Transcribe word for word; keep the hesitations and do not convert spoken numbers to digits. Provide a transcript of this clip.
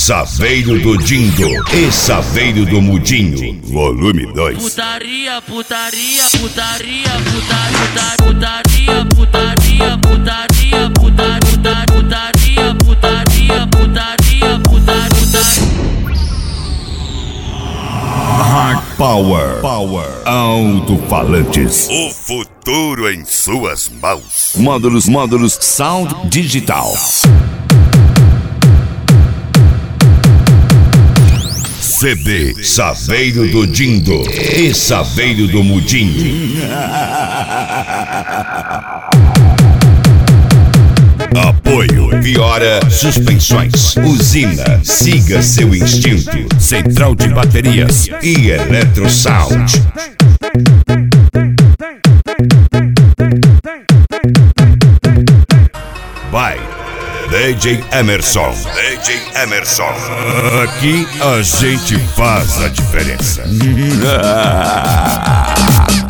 Saveiro do Dindo e Saveiro do Mudinho, volume dois. Putaria, putaria, putaria, putaria, putaria, putaria, putaria, putaria, putaria, putaria, putaria, putaria. Hard Power, Power, alto-falantes. O futuro em suas mãos. Módulos, módulos, sound digital. C D Saveiro do Dindo e Saveiro do Mudinho. Apoio Piora Suspensões, Usina, siga seu instinto, Central de Baterias e Eletrosound. Vai, D J Emerson. D J Emerson. Aqui a gente faz a diferença.